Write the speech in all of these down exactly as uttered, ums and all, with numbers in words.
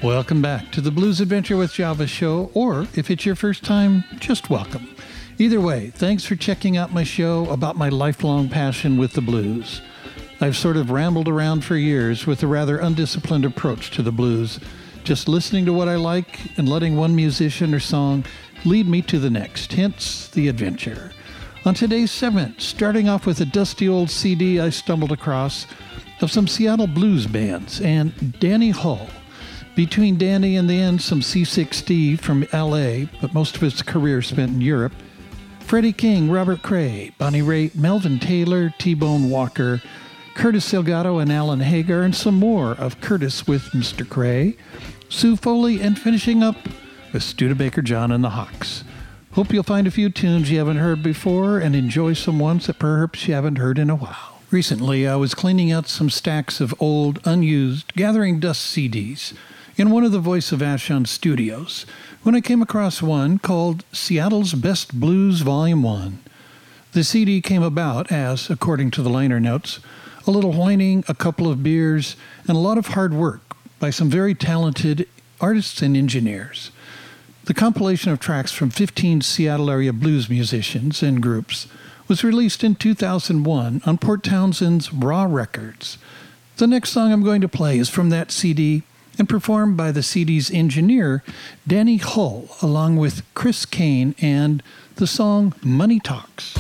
Welcome back to the Blues Adventure with Java show, or if it's your first time, just welcome. Either way, thanks for checking out my show about my lifelong passion with the blues. I've sort of rambled around for years with a rather undisciplined approach to the blues, just listening to what I like and letting one musician or song lead me to the next, hence the adventure. On today's segment, starting off with a dusty old C D I stumbled across of some Seattle blues bands and Danny Hull. Between Danny and the end, some C six Steve from L A, but most of his career spent in Europe, Freddie King, Robert Cray, Bonnie Raitt, Melvin Taylor, T-Bone Walker, Curtis Salgado and Alan Hagar, and some more of Curtis with Mister Cray, Sue Foley, and finishing up with Studebaker John and the Hawks. Hope you'll find a few tunes you haven't heard before and enjoy some ones that perhaps you haven't heard in a while. Recently, I was cleaning out some stacks of old, unused, gathering dust C Ds in one of the Voice of Ashon studios when I came across one called Seattle's Best Blues Volume one. The C D came about as, according to the liner notes, a little whining, a couple of beers, and a lot of hard work by some very talented artists and engineers. The compilation of tracks from fifteen Seattle area blues musicians and groups was released in two thousand one on Port Townsend's Raw Records. The next song I'm going to play is from that C D and performed by the C D's engineer, Danny Hull, along with Chris Kane, and the song Money Talks.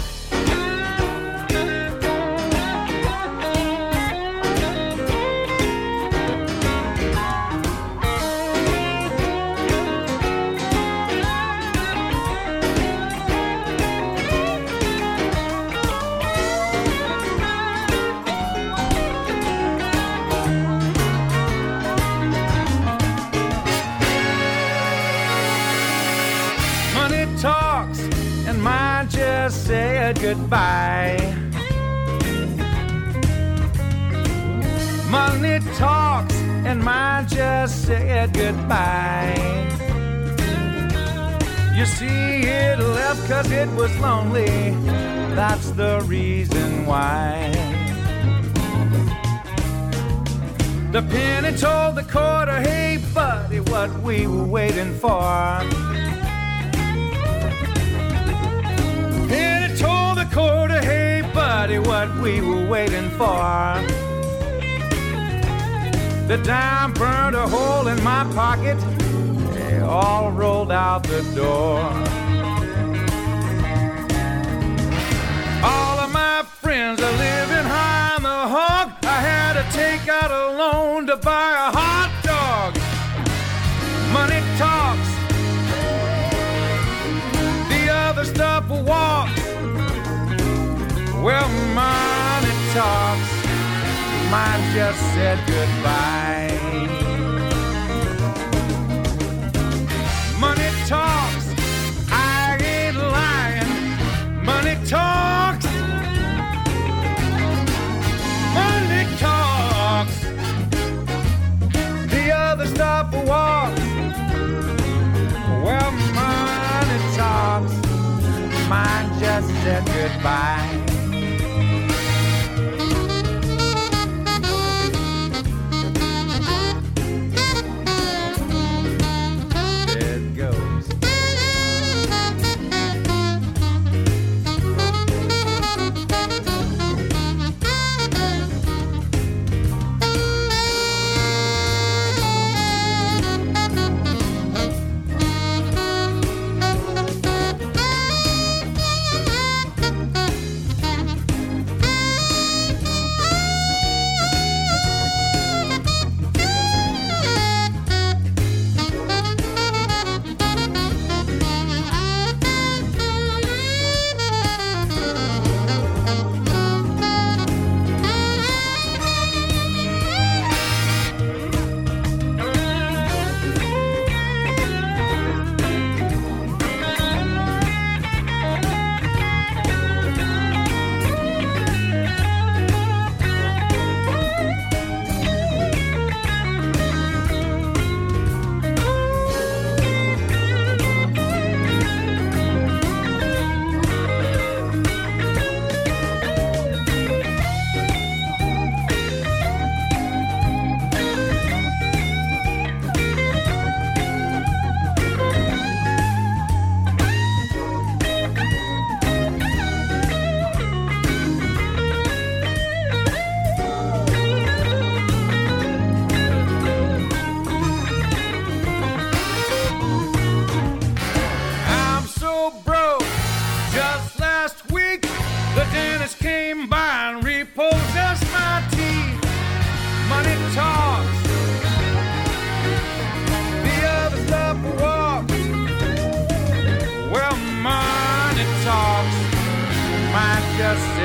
Said goodbye. Money talks and mine just said goodbye. You see, it left 'cause it was lonely. That's the reason why. The penny told the quarter, hey buddy, what we were waiting for. And it told the quarter, hey buddy, what we were waiting for. The dime burned a hole in my pocket. They all rolled out the door. All of my friends are living high on the hog. I had to take out a loan to buy a hot dog. Money talks. The other stuff walks. Well, money talks. Mine just said goodbye. Money talks. I ain't lying. Money talks. Money talks. The other stuff walks. Well, money talks. Mine just said goodbye.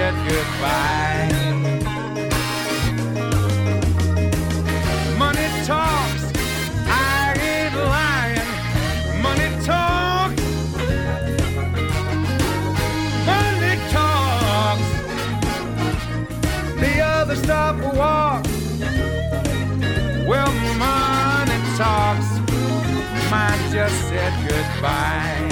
said goodbye. Money talks, I ain't lying. Money talks, money talks. The other stop a walk. Well, money talks, mine just said goodbye.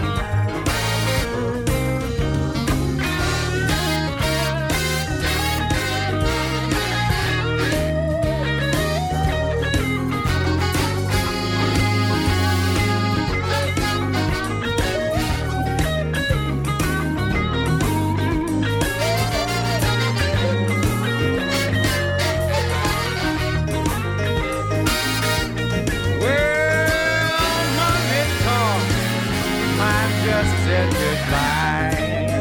Said goodbye.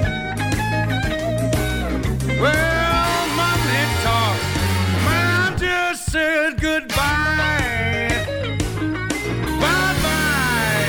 Well, money talk, mine just said goodbye. Bye bye.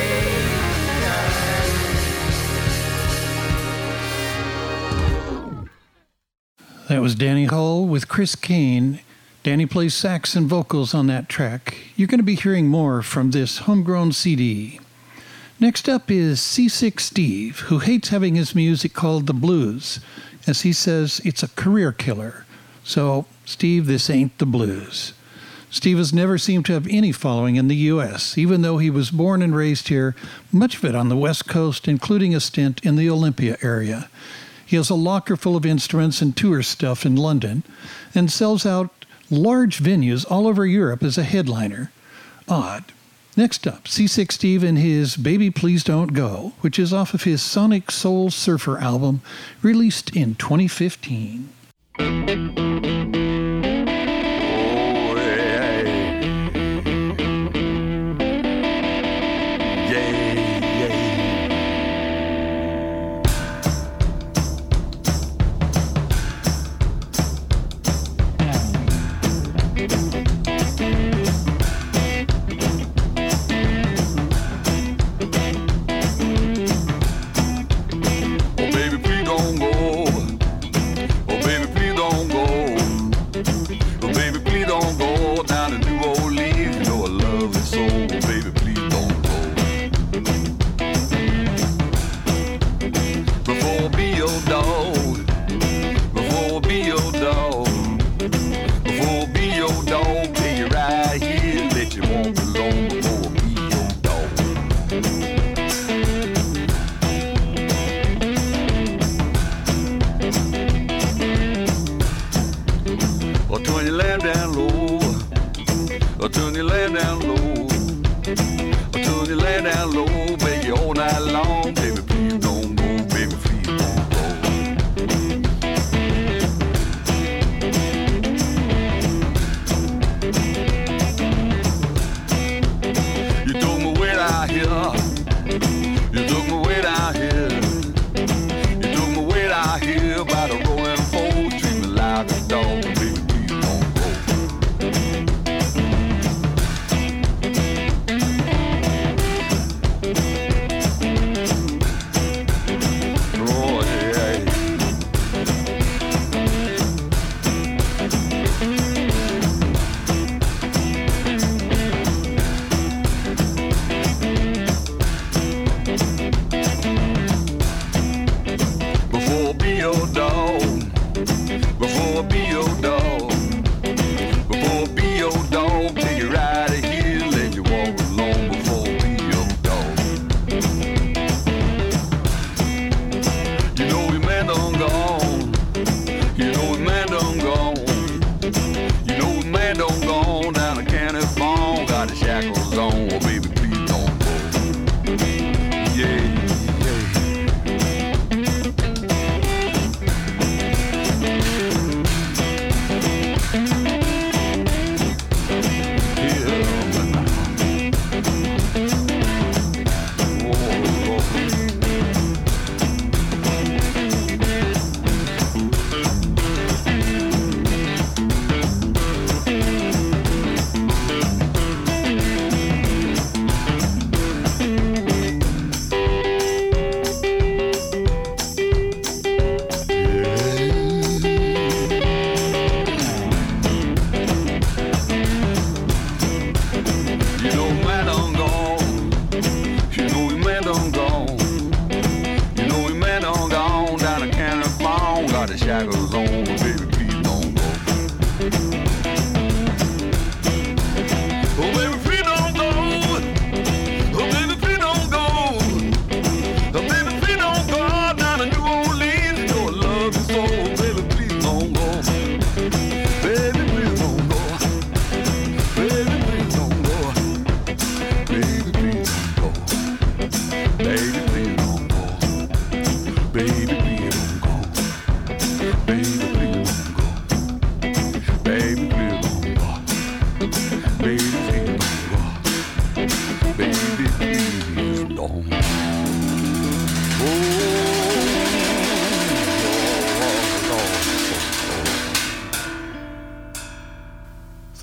That was Danny Hull with Chris Kane. Danny plays sax and vocals on that track. You're going to be hearing more from this homegrown C D. Next up is Seasick Steve, who hates having his music called the blues, as he says it's a career killer. So, Steve, this ain't the blues. Steve has never seemed to have any following in the U S, even though he was born and raised here, much of it on the West Coast, including a stint in the Olympia area. He has a locker full of instruments and tour stuff in London, and sells out large venues all over Europe as a headliner. Odd. Next up, Seasick Steve and his Baby Please Don't Go, which is off of his Sonic Soul Surfer album, released in twenty fifteen. Oh, yeah. Yeah, yeah. Oh, baby, please don't go. Oh, baby,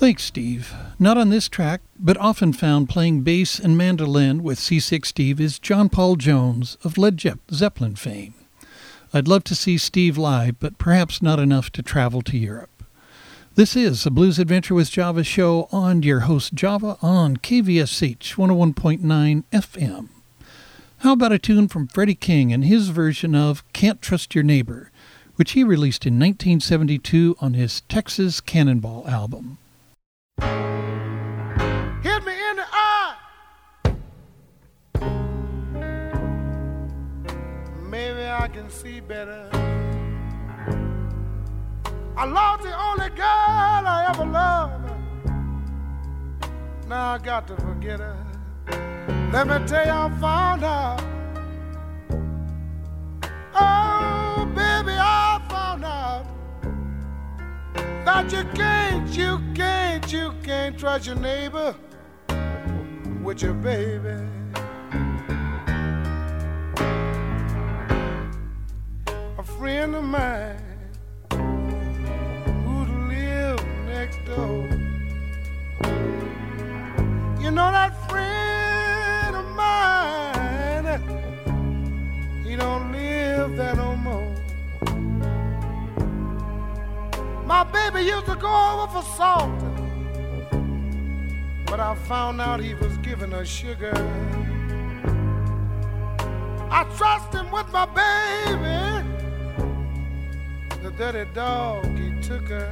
Thanks, Steve. Not on this track, but often found playing bass and mandolin with Seasick Steve is John Paul Jones of Led Zeppelin fame. I'd love to see Steve live, but perhaps not enough to travel to Europe. This is a Blues Adventure with Java show on your host Java on K V S H one oh one point nine F M. How about a tune from Freddie King and his version of Can't Trust Your Neighbor, which he released in nineteen seventy-two on his Texas Cannonball album. Hit me in the eye. Maybe I can see better. I lost the only girl I ever loved. Now I got to forget her. Let me tell you, I found out. Oh, baby, I found out that you can't, you can't, you can't trust your neighbor with your baby. A friend of mine who lived next door, you know that friend of mine, he don't live there no more. My baby used to go over for salt, but I found out he was giving her sugar. I trust him with my baby. The dirty dog, he took her.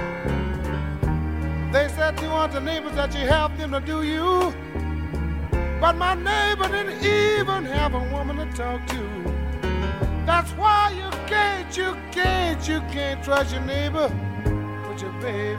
They said you want the neighbors that you help them to do you, but my neighbor didn't even have a woman to talk to. That's why you can't, you can't, you can't trust your neighbor with your baby.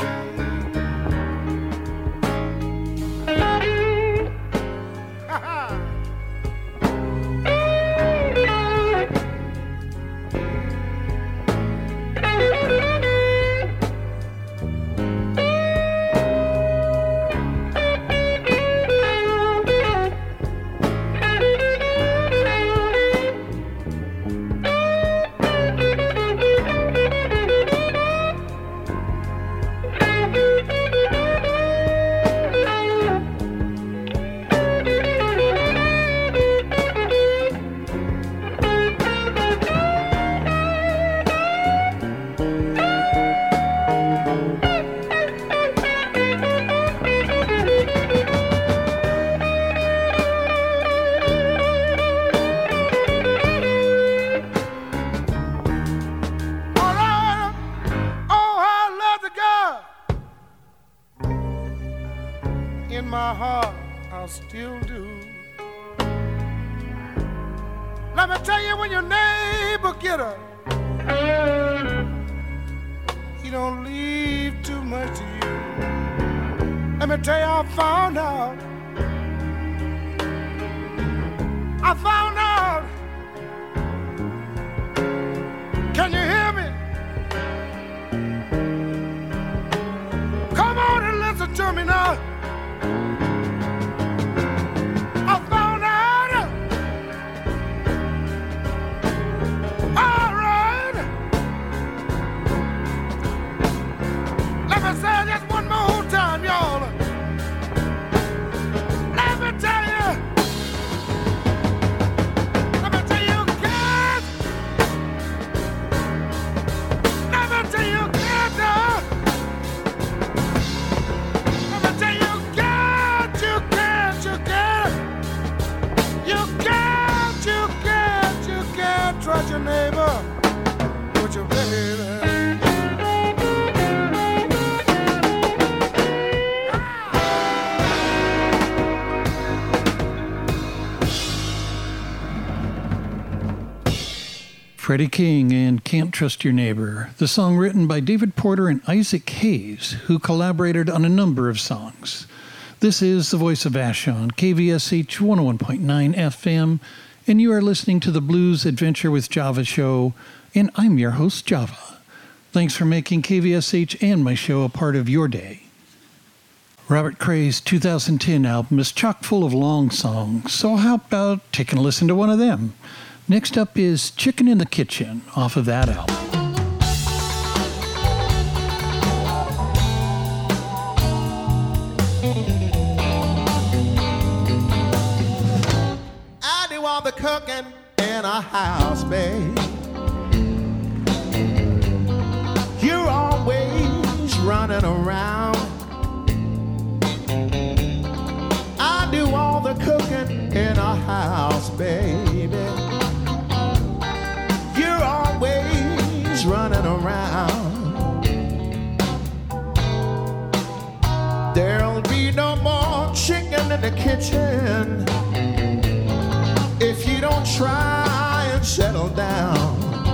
Freddie King and Can't Trust Your Neighbor, the song written by David Porter and Isaac Hayes, who collaborated on a number of songs. This is the voice of Ash on K V S H one oh one point nine F M, and you are listening to the Blues Adventure with Java show, and I'm your host, Java. Thanks for making K V S H and my show a part of your day. Robert Cray's two thousand ten album is chock full of long songs, so how about taking a listen to one of them? Next up is Chicken in the Kitchen off of that album. cooking in a house, babe. You're always running around. I do all the cooking in a house, baby. You're always running around. There'll be no more chicken in the kitchen if you don't try and settle down.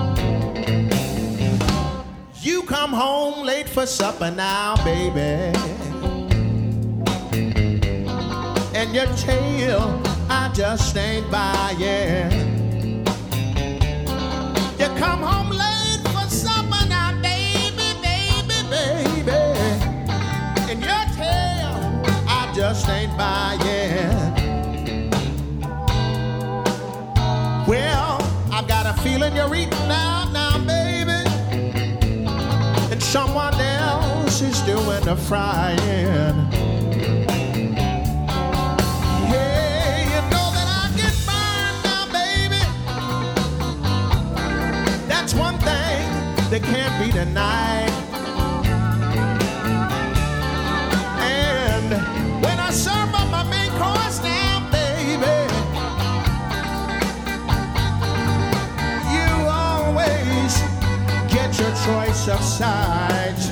You come home late for supper now, baby, and your tail I just ain't buying. You come home late for supper now, baby, baby, baby, and your tail I just ain't buying. Well, I've got a feeling you're eating out now, baby, and someone else is doing the frying. Hey, you know that I get burned now, baby. That's one thing that can't be denied. And when I serve up my main course now, baby, you always get your choice of sides.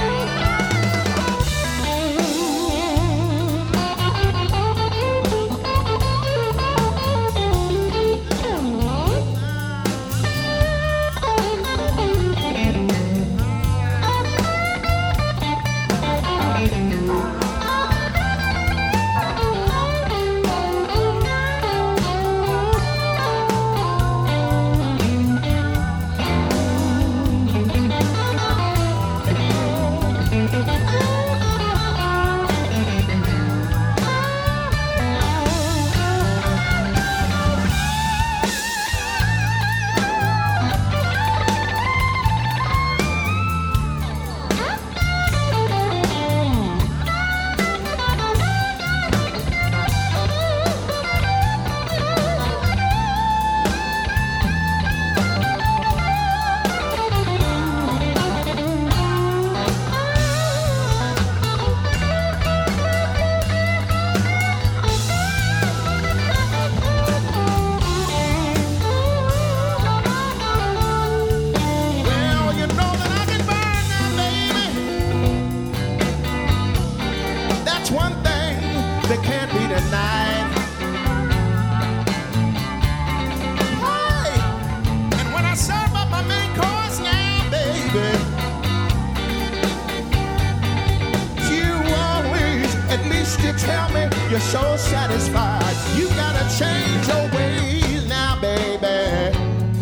You're so satisfied. You gotta change your ways now, baby,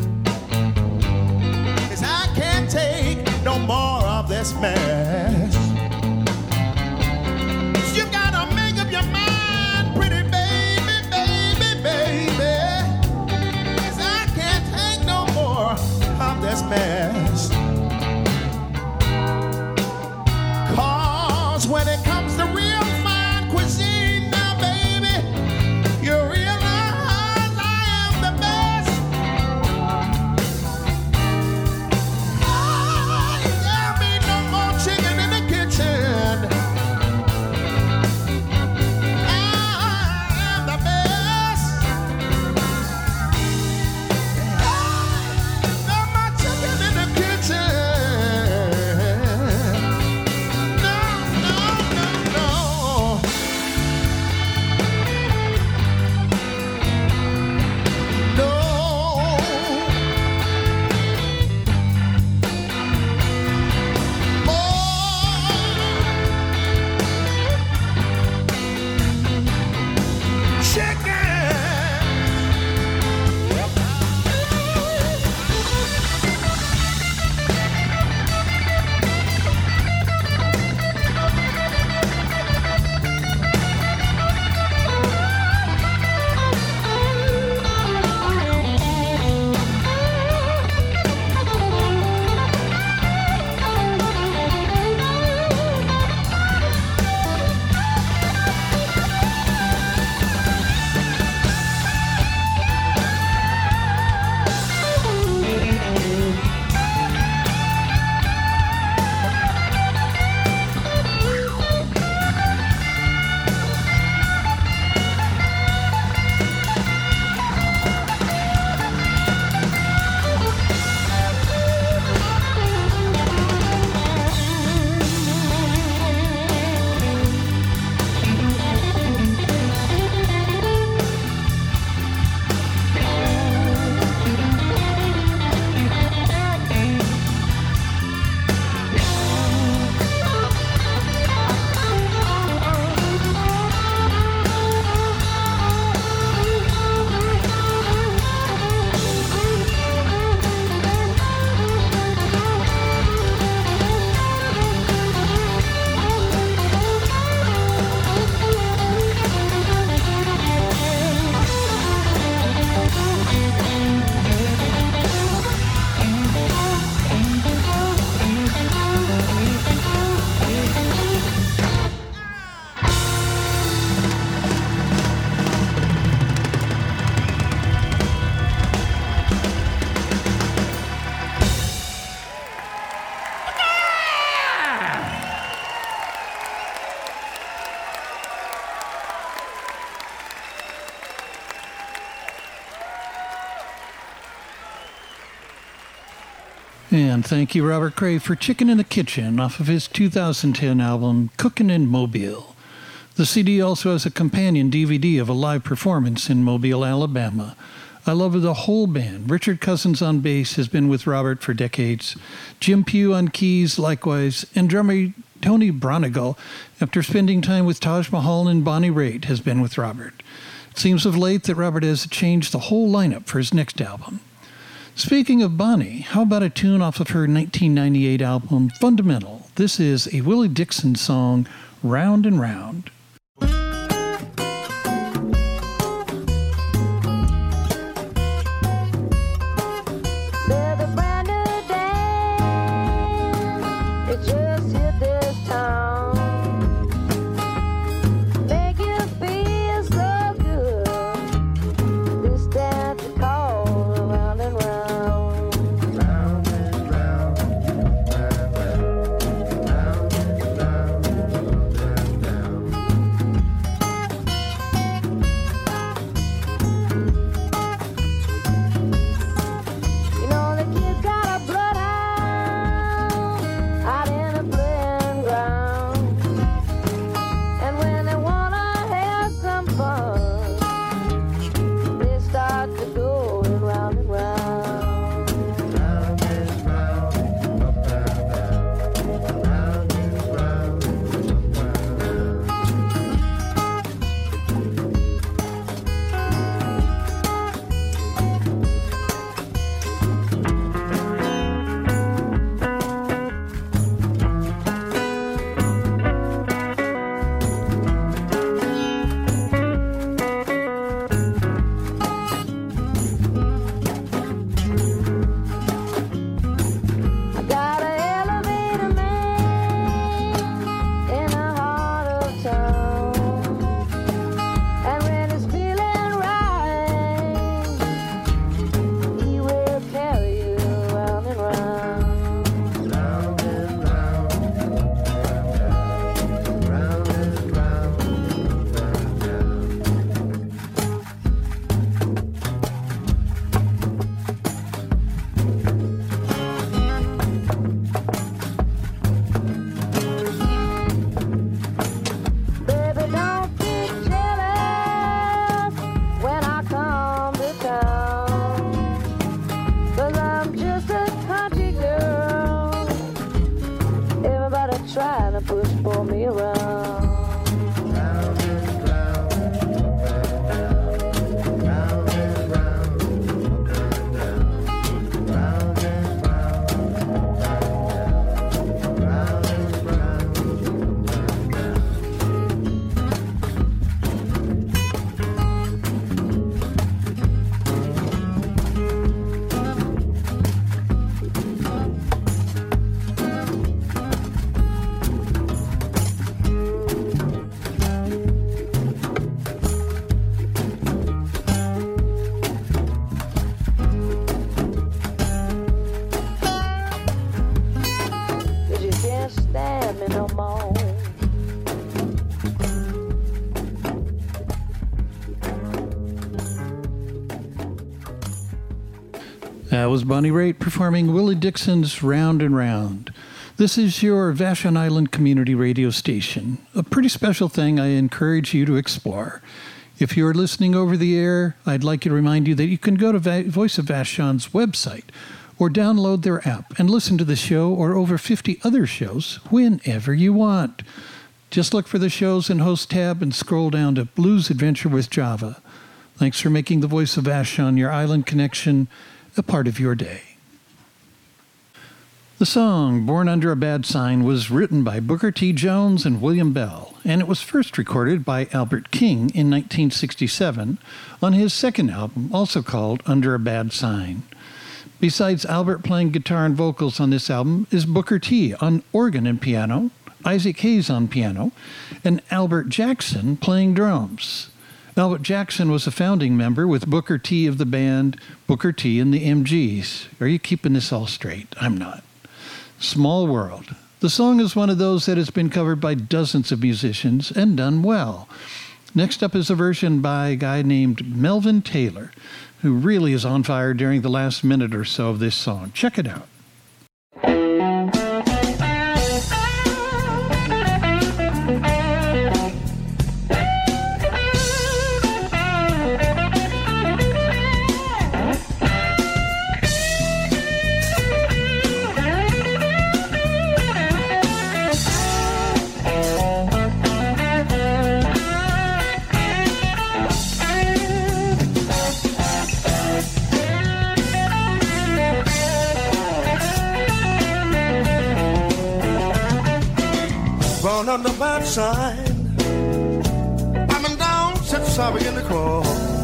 'cause I can't take no more of this mess. You gotta make up your mind, pretty baby, baby, baby, 'cause I can't take no more of this mess. 'Cause when it comes to real fine cuisine, you realize I am the best. Oh, there'll be no more chicken in the And thank you, Robert Cray, for Chicken in the Kitchen off of his two thousand ten album, Cookin' in Mobile. The C D also has a companion D V D of a live performance in Mobile, Alabama. I love the whole band. Richard Cousins on bass has been with Robert for decades. Jim Pugh on keys, likewise. And drummer Tony Bronigal, after spending time with Taj Mahal and Bonnie Raitt, has been with Robert. It seems of late that Robert has changed the whole lineup for his next album. Speaking of Bonnie, how about a tune off of her nineteen ninety-eight album, Fundamental? This is a Willie Dixon song, Round and Round. That was Bonnie Raitt performing Willie Dixon's Round and Round. This is your Vashon Island Community Radio Station, a pretty special thing I encourage you to explore. If you're listening over the air, I'd like to remind you that you can go to Va- Voice of Vashon's website or download their app and listen to the show or over fifty other shows whenever you want. Just look for the shows and host tab and scroll down to Blues Adventure with Java. Thanks for making the Voice of Vashon, your island connection, a part of your day. The song, Born Under a Bad Sign, was written by Booker T. Jones and William Bell, and it was first recorded by Albert King in nineteen sixty-seven on his second album, also called Under a Bad Sign. Besides Albert playing guitar and vocals on this album is Booker T. on organ and piano, Isaac Hayes on piano, and Albert Jackson playing drums. Albert Jackson was a founding member with Booker T of the band Booker T and the M Gs. Are you keeping this all straight? I'm not. Small World. The song is one of those that has been covered by dozens of musicians and done well. Next up is a version by a guy named Melvin Taylor, who really is on fire during the last minute or so of this song. Check it out. Born on the bad side. I've been down since I began to crawl.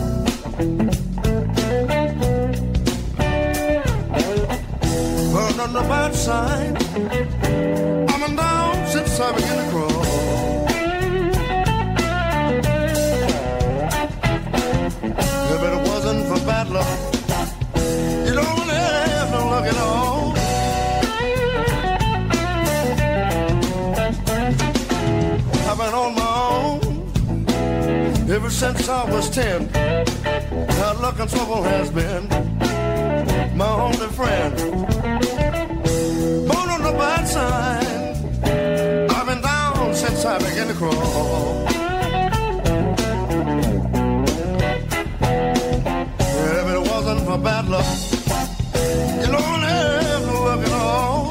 Born on the bad side. I've been down since I began to crawl. If it wasn't for bad luck, you don't really have no luck at all. I've been on my own ever since I was ten. Bad luck and trouble has been my only friend. Born on the bad side, I've been down since I began to crawl. If it wasn't for bad luck, you don't have no luck at all.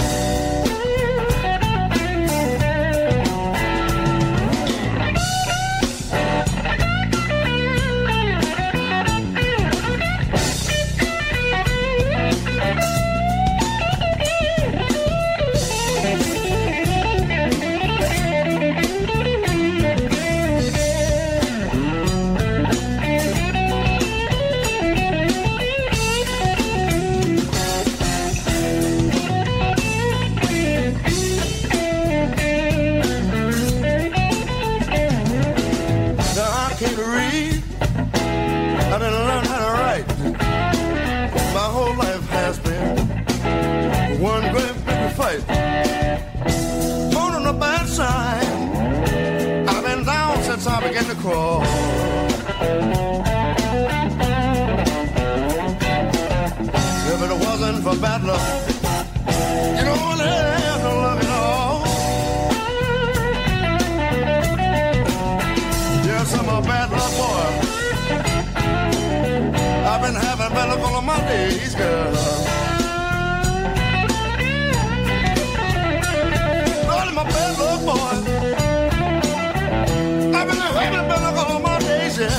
I began to crawl. If it wasn't for bad luck, you don't have no luck at all. Yes, I'm a bad luck boy. I've been having bad luck all of my days, girl. Lord, I'm a bad luck boy. I've been having bad luck all my days, yeah.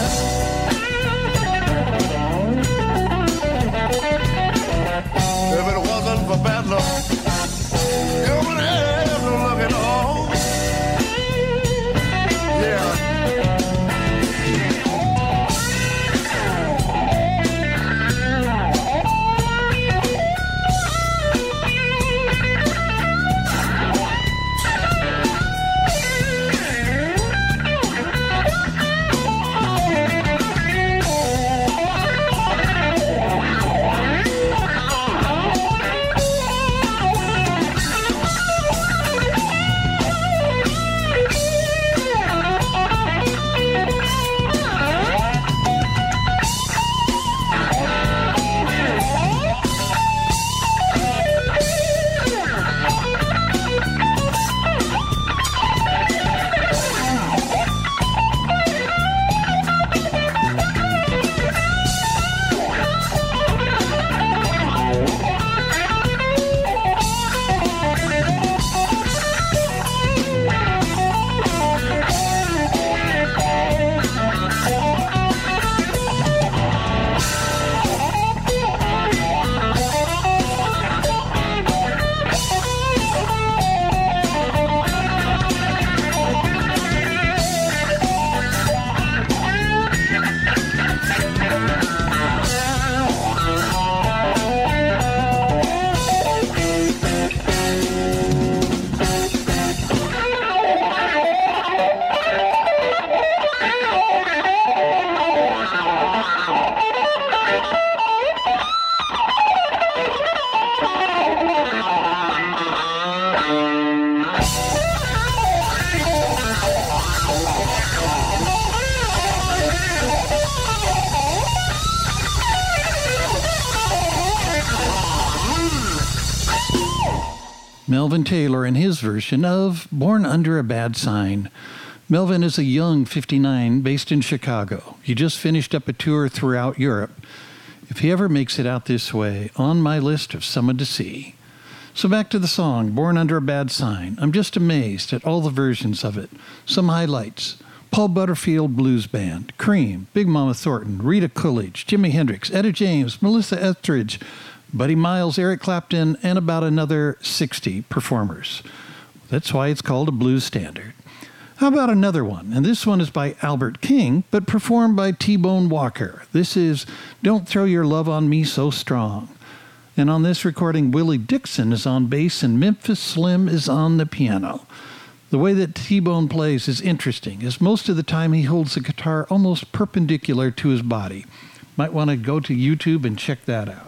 If it wasn't for bad luck, you wouldn't have no luck at all. Yeah. Melvin Taylor and his version of Born Under a Bad Sign. Melvin is a young fifty-nine based in Chicago. He just finished up a tour throughout Europe. If he ever makes it out this way, on my list of someone to see. So back to the song, Born Under a Bad Sign. I'm just amazed at all the versions of it. Some highlights. Paul Butterfield Blues Band, Cream, Big Mama Thornton, Rita Coolidge, Jimi Hendrix, Etta James, Melissa Etheridge, Buddy Miles, Eric Clapton, and about another sixty performers. That's why it's called a blues standard. How about another one? And this one is by Albert King, but performed by T-Bone Walker. This is Don't Throw Your Love on Me So Strong. And on this recording, Willie Dixon is on bass and Memphis Slim is on the piano. The way that T-Bone plays is interesting, as most of the time he holds the guitar almost perpendicular to his body. Might want to go to YouTube and check that out.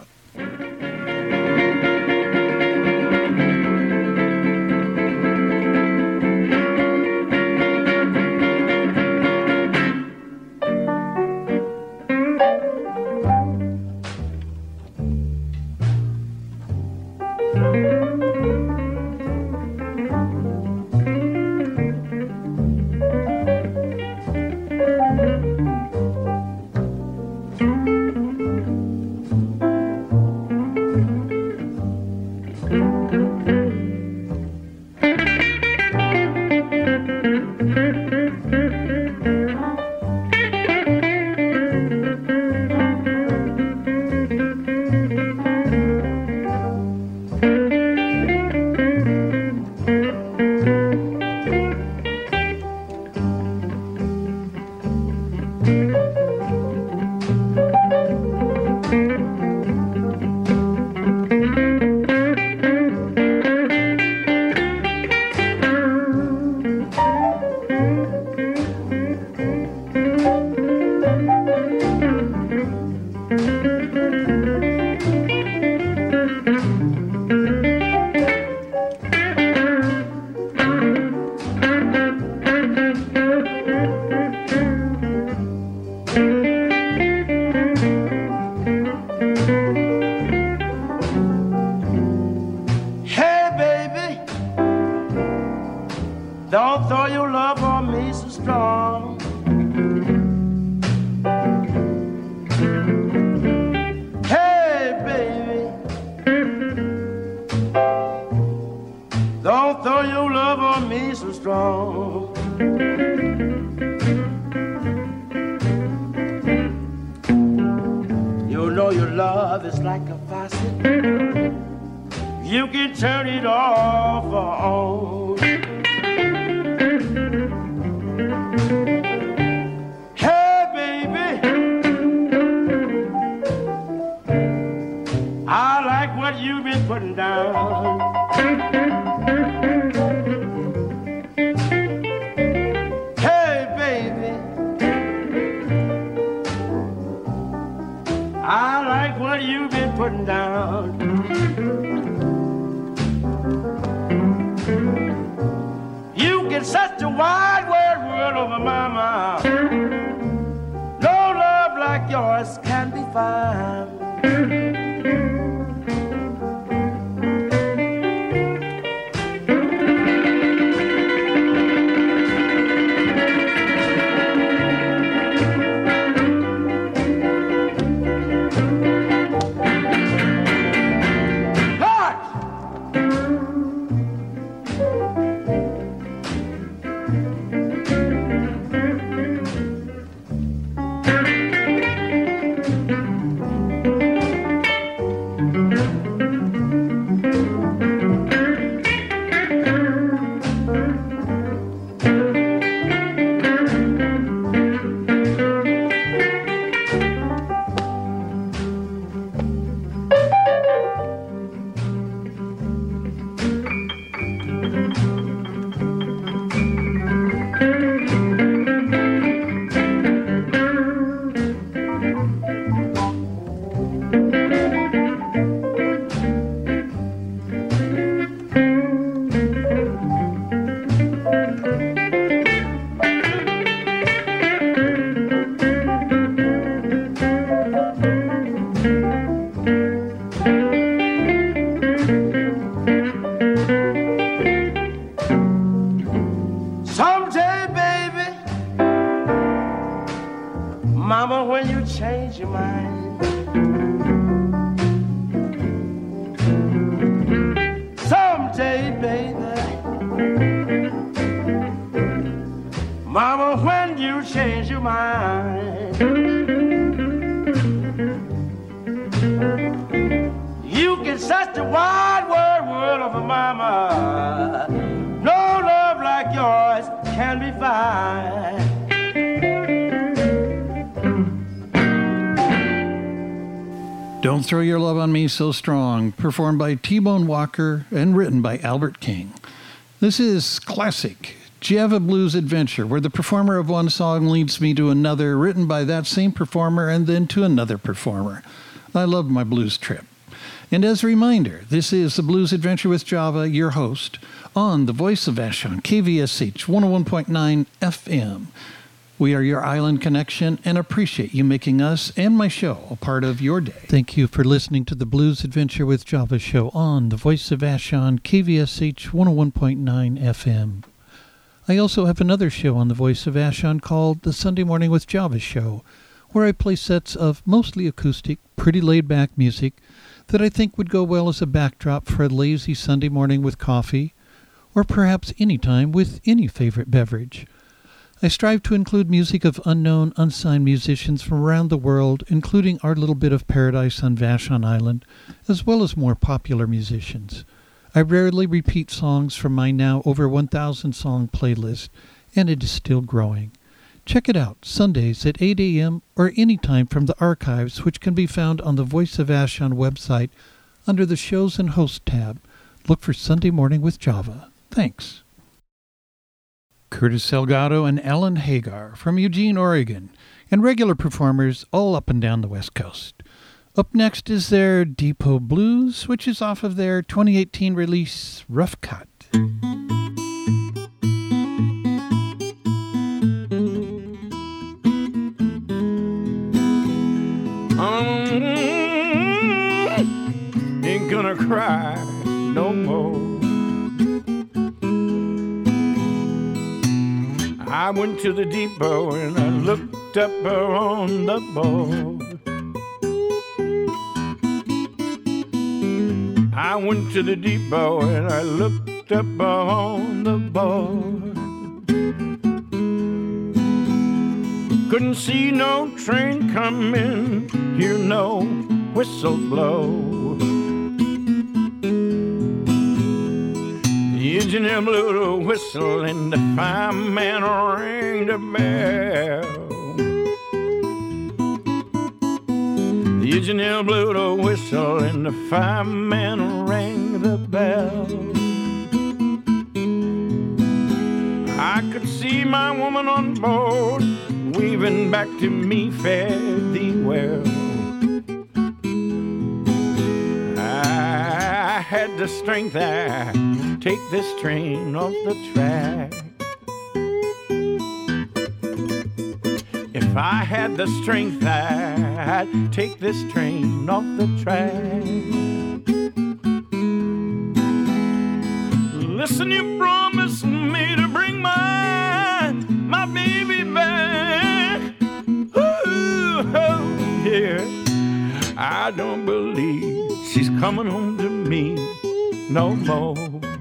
You can set the wide world, world of a mama. No yours can be found. Don't Throw Your Love on Me So Strong, performed by T-Bone Walker and written by Albert King. This is classic Java Blues Adventure, where the performer of one song leads me to another, written by that same performer and then to another performer. I love my blues trip. And as a reminder, this is the Blues Adventure with Java, your host, on the Voice of Vashon, K V S H one oh one point nine F M. We are your island connection and appreciate you making us and my show a part of your day. Thank you for listening to the Blues Adventure with Java show on the Voice of Vashon, K V S H one oh one point nine F M. I also have another show on the Voice of Vashon called the Sunday Morning with Java show, where I play sets of mostly acoustic, pretty laid-back music that I think would go well as a backdrop for a lazy Sunday morning with coffee, or perhaps any time with any favorite beverage. I strive to include music of unknown, unsigned musicians from around the world, including our little bit of paradise on Vashon Island, as well as more popular musicians. I rarely repeat songs from my now over one thousand song playlist, and it is still growing. Check it out Sundays at eight a.m. or any time from the archives, which can be found on the Voice of Vashon website under the Shows and Hosts tab. Look for Sunday Morning with Java. Thanks. Curtis Salgado and Alan Hagar from Eugene, Oregon, and regular performers all up and down the West Coast. Up next is their Depot Blues, which is off of their twenty eighteen release, Rough Cut. Um, ain't gonna cry no more. I went to the depot and I looked up on the board. I went to the depot and I looked up on the board. Couldn't see no train coming, hear no whistle blow. The engineer blew the whistle and the fireman rang the bell. The engineer blew the whistle and the fireman rang the bell. I could see my woman on board waving back to me, fare thee well. I had the strength I take this train off the track. If I had the strength, I'd take this train off the track. Listen, you promised me to bring my, my baby back. Ooh, oh, yeah. I don't believe she's coming home to me no more.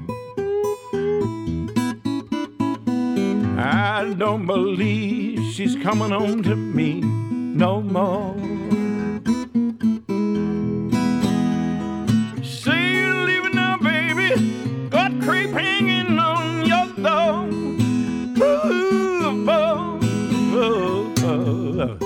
I don't believe she's coming home to me no more. Say you're leaving now, baby. Got crepe hanging on your thumb. Ooh, oh, oh, oh, oh.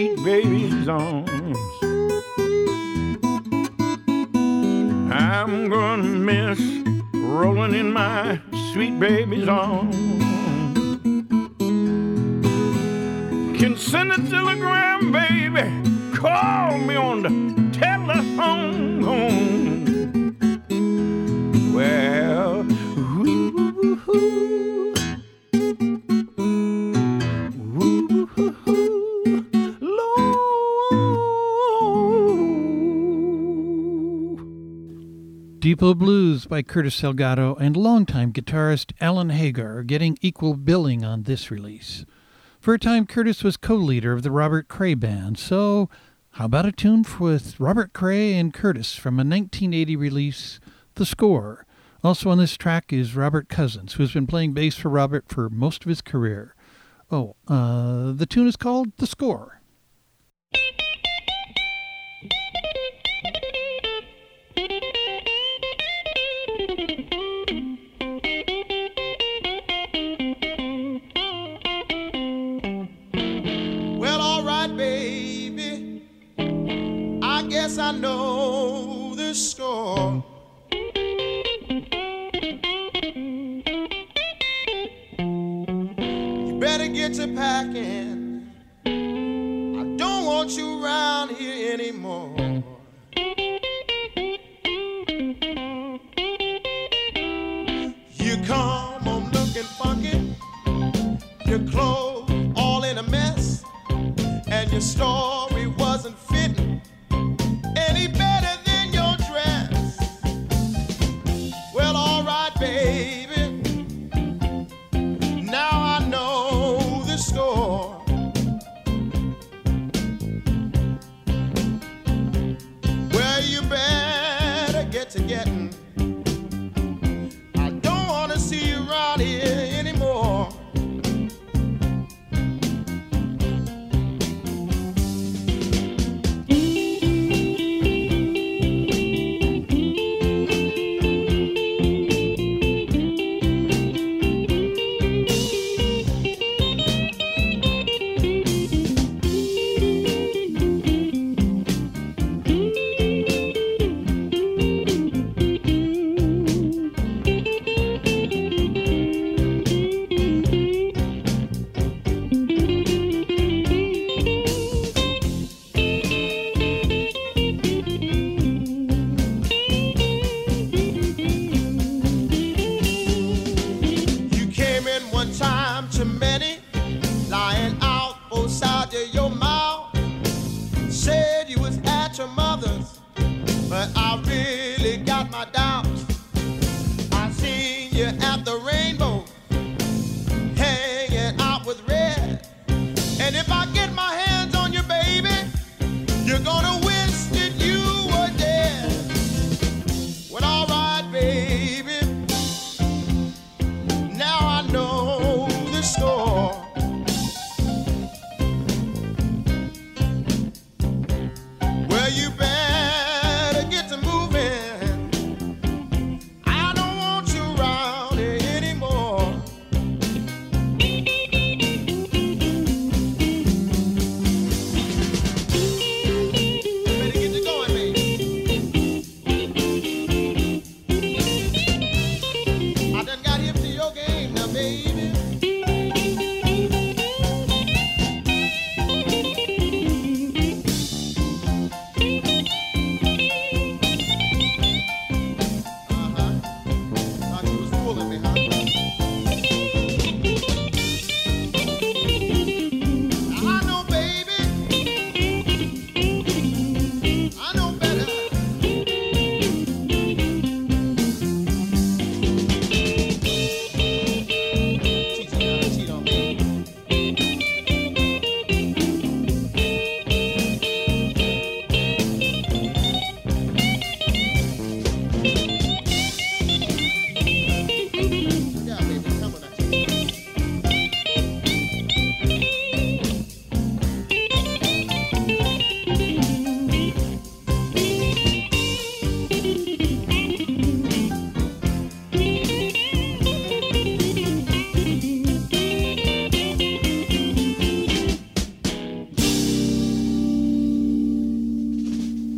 sweet baby's arms. I'm gonna miss rolling in my sweet baby's arms. Can send a telegram, baby. Call me on the telephone. Well, ooh, ooh, Depot Blues by Curtis Salgado and longtime guitarist Alan Hagar are getting equal billing on this release. For a time, Curtis was co-leader of the Robert Cray Band, so how about a tune with Robert Cray and Curtis from a nineteen eighty release, The Score. Also on this track is Robert Cousins, who has been playing bass for Robert for most of his career. Oh, uh, the tune is called The Score. I know the score. You better get to packing. I don't want you around here anymore. You come home looking funky, your clothes all in a mess, and your story wasn't fitting any better than your dress. Well, all right, baby. Now I know the score. Well, you better get to getting. I don't want to see you around here anymore.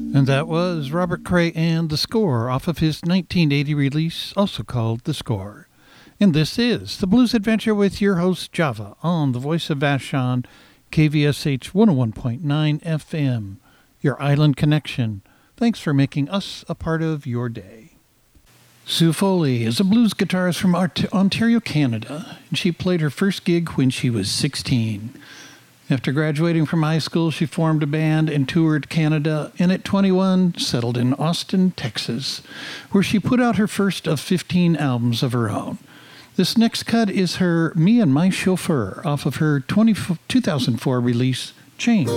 And that was Robert Cray and The Score off of his nineteen eighty release, also called The Score. And this is The Blues Adventure with your host, Java, on the Voice of Vashon, K V S H one oh one point nine F M, your island connection. Thanks for making us a part of your day. Sue Foley is a blues guitarist from Ontario, Canada, and she played her first gig when she was sixteen. After graduating from high school, she formed a band and toured Canada, and at twenty-one, settled in Austin, Texas, where she put out her first of fifteen albums of her own. This next cut is her Me and My Chauffeur off of her two thousand four release, Change.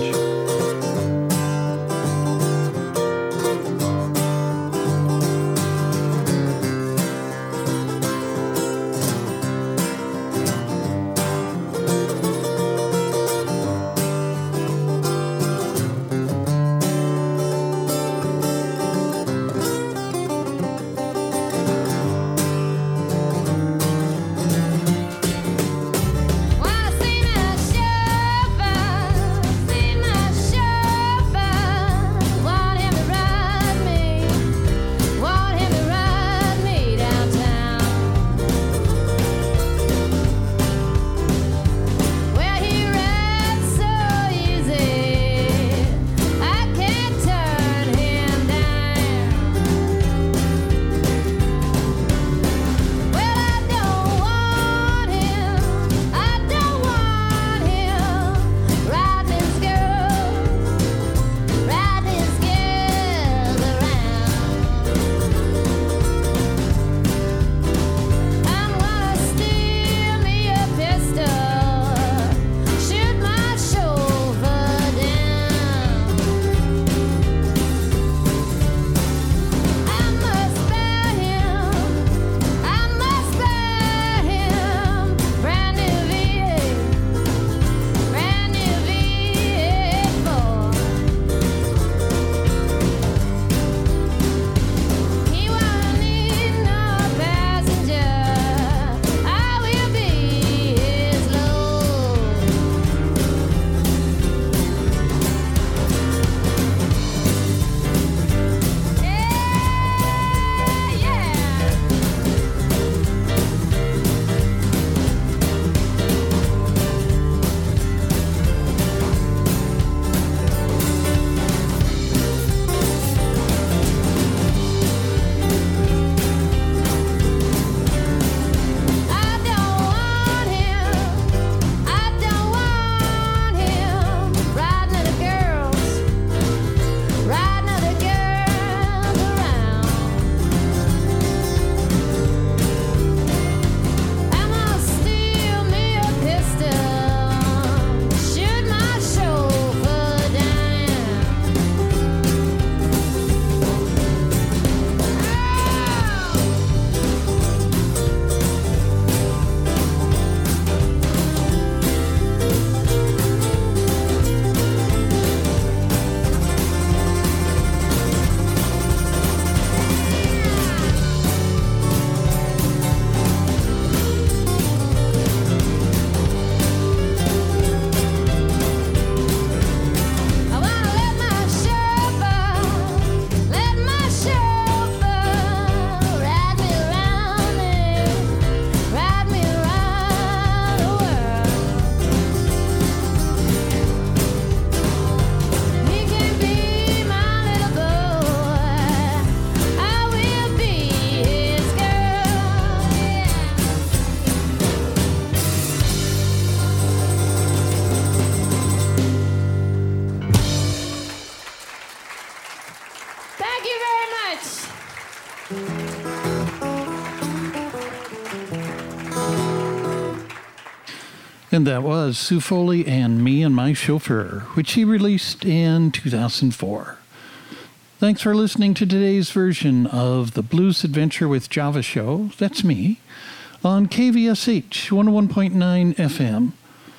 And that was Sue Foley and Me and My Chauffeur, which she released in two thousand four. Thanks for listening to today's version of the Blues Adventure with Java show. That's me, on K V S H one oh one point nine F M.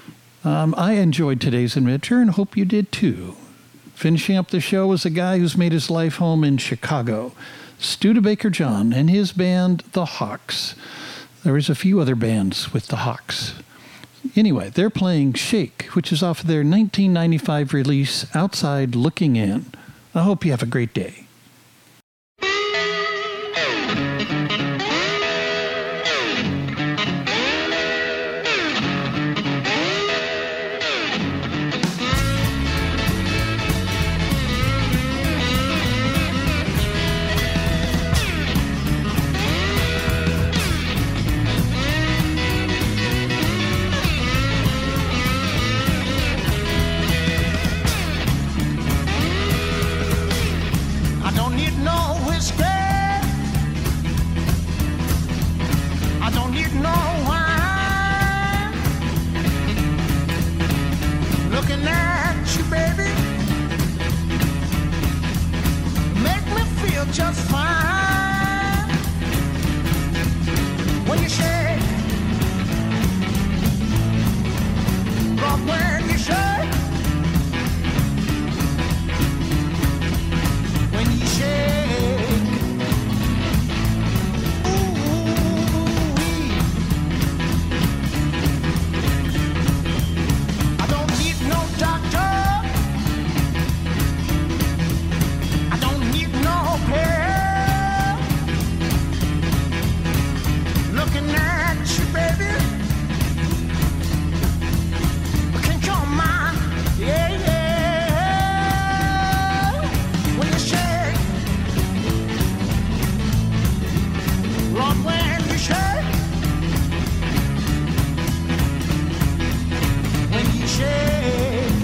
Um, I enjoyed today's adventure and hope you did too. Finishing up the show was a guy who's made his life home in Chicago, Studebaker John and his band, The Hawks. There was a few other bands with The Hawks. Anyway, they're playing Shake, which is off of their nineteen ninety-five release, Outside Looking In. I hope you have a great day. Just fine when you shake, but when you shake, when you shake, ooh-wee. I don't need no doctor, I don't need no pill. Looking at you, baby, I can't come mine, yeah, yeah. When you shake, Lord, when you shake, when you shake,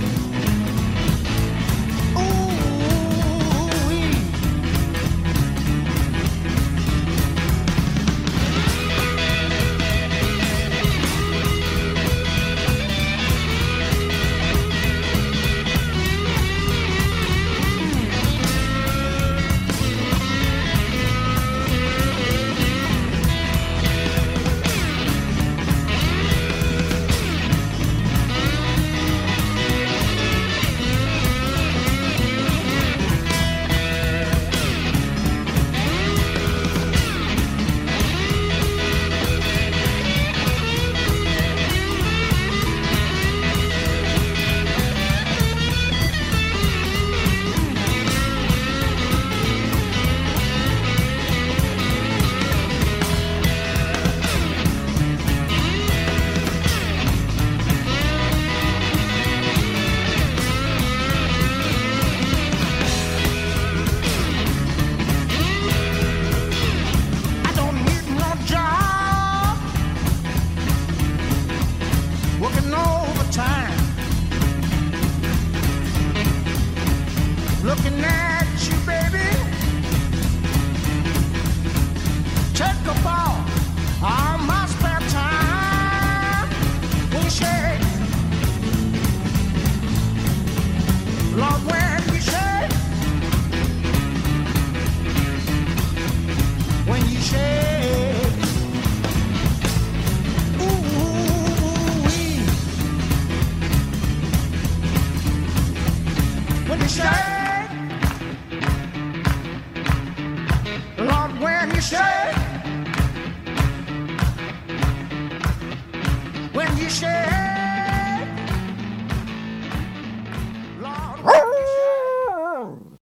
ooh-wee. Working overtime, looking at you, baby. Take a ball, all my spare time. When you shake, Lord, when you shake, when you shake. When you shake, Lord, when you shake, when you shake.